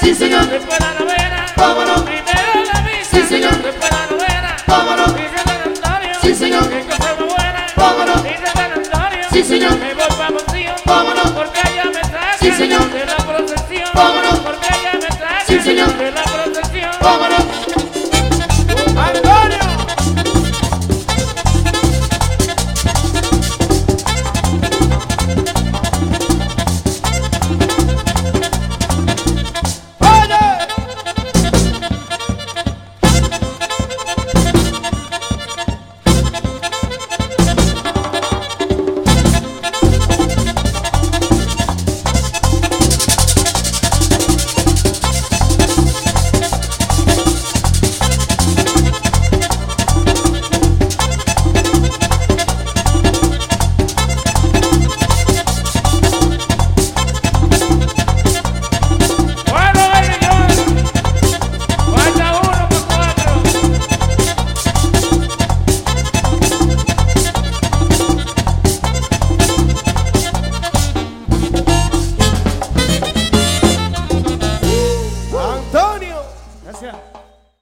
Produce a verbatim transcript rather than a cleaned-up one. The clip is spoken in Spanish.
sí señor. Después la novena, cómo no, primero la misa, sí señor. después la novena, cómo no, dice San Antonio, sí señor. qué cosa más buena, cómo no, dice San Antonio, sí señor. me voy pa' Monción, cómo no, porque allá me sacan sí señor. de la procesión, cómo no, porque allá me sacan sí señor. de la procesión. cómo no. ¡Antonio! Antonio. Gracias.